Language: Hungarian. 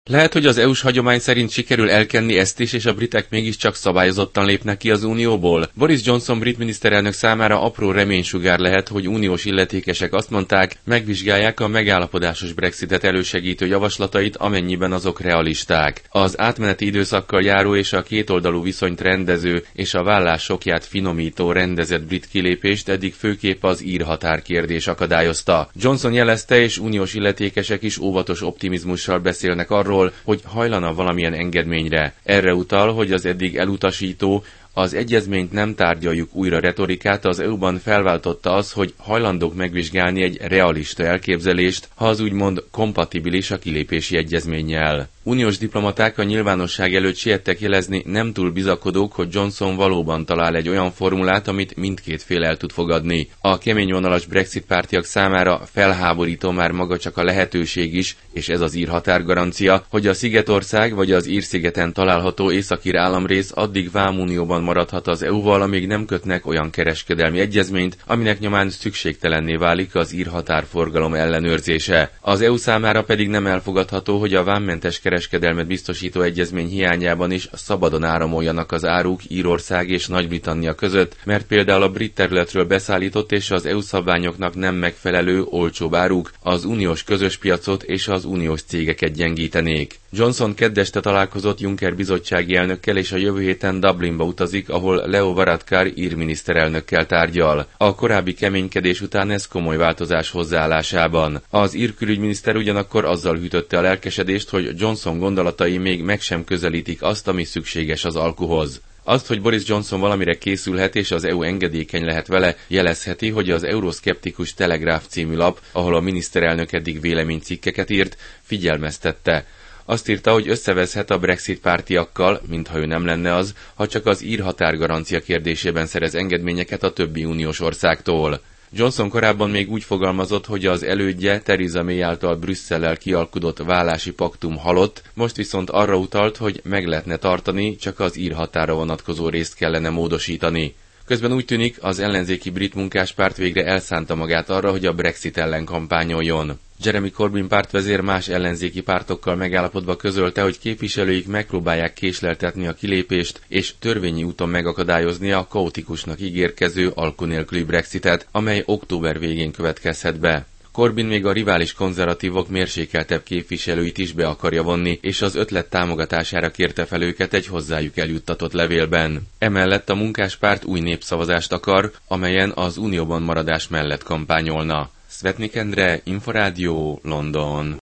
Lehet, hogy az EU-s hagyomány szerint sikerül elkenni ezt is, és a britek mégiscsak szabályozottan lépnek ki az Unióból. Boris Johnson brit miniszterelnök számára apró reménysugár lehet, hogy uniós illetékesek azt mondták, megvizsgálják a megállapodásos Brexitet elősegítő javaslatait, amennyiben azok realisták. Az átmeneti időszakkal járó és a kétoldalú viszonyt rendező és a vállás sokját finomító rendezett brit kilépést eddig főképp az ír határkérdés akadályozta. Johnson jelezte, és uniós illetékesek is óvatos optimizmussal beszélnek arról, hogy hajlana valamilyen engedményre. Erre utal, hogy az eddig elutasító, az egyezményt nem tárgyaljuk újra retorikát az EU-ban felváltotta az, hogy hajlandók megvizsgálni egy realista elképzelést, ha az úgymond kompatibilis a kilépési egyezménnyel. Uniós diplomaták a nyilvánosság előtt siettek jelezni, nem túl bizakodók, hogy Johnson valóban talál egy olyan formulát, amit mindkét fél el tud fogadni. A keményvonalas Brexit pártiak számára felháborító már maga csak a lehetőség is, és ez az ír határgarancia, hogy a Szigetország vagy az Ír-szigeten található északír államrész addig vámunióban maradhat az EU-val, amíg nem kötnek olyan kereskedelmi egyezményt, aminek nyomán szükségtelenné válik az ír határforgalom ellenőrzése. Az EU számára pedig nem elfogadható, hogy a vámmentes kereskedelmet biztosító egyezmény hiányában is szabadon áramoljanak az áruk Írország és Nagy-Britannia között, mert például a brit területről beszállított és az EU szabványoknak nem megfelelő, olcsóbb áruk az uniós közös piacot és az uniós cégeket gyengítenék. Johnson keddeste találkozott Juncker bizottsági elnökkel, és a jövő héten Dublinba utazik, ahol Leo Varadkar ír miniszterelnökkel tárgyal. A korábbi keménykedés után ez komoly változás hozzáállásában. Az ír külügyminiszter ugyanakkor azzal hűtötte a lelkesedést, hogy Johnson gondolatai még meg sem közelítik azt, ami szükséges az alkuhoz. Azt, hogy Boris Johnson valamire készülhet és az EU engedékeny lehet vele, jelezheti, hogy az Euroszkeptikus Telegraph című lap, ahol a miniszterelnök eddig véleménycikkeket írt, figyelmeztette. Azt írta, hogy összevezhet a Brexit pártiakkal, mintha ő nem lenne az, ha csak az ír határgarancia kérdésében szerez engedményeket a többi uniós országtól. Johnson korábban még úgy fogalmazott, hogy az elődje Theresa May által Brüsszellel kialkudott vállási paktum halott, most viszont arra utalt, hogy meg lehetne tartani, csak az ír határa vonatkozó részt kellene módosítani. Közben úgy tűnik, az ellenzéki brit munkáspárt végre elszánta magát arra, hogy a Brexit ellen kampányoljon. Jeremy Corbyn pártvezér más ellenzéki pártokkal megállapodva közölte, hogy képviselőik megpróbálják késleltetni a kilépést és törvényi úton megakadályozni a kaotikusnak ígérkező alku nélküli Brexitet, amely október végén következhet be. Corbyn még a rivális konzervatívok mérsékeltebb képviselőit is be akarja vonni, és az ötlet támogatására kérte fel őket egy hozzájuk eljuttatott levélben. Emellett a munkáspárt új népszavazást akar, amelyen az unióban maradás mellett kampányolna. Svetnik Endre, Inforádió, London.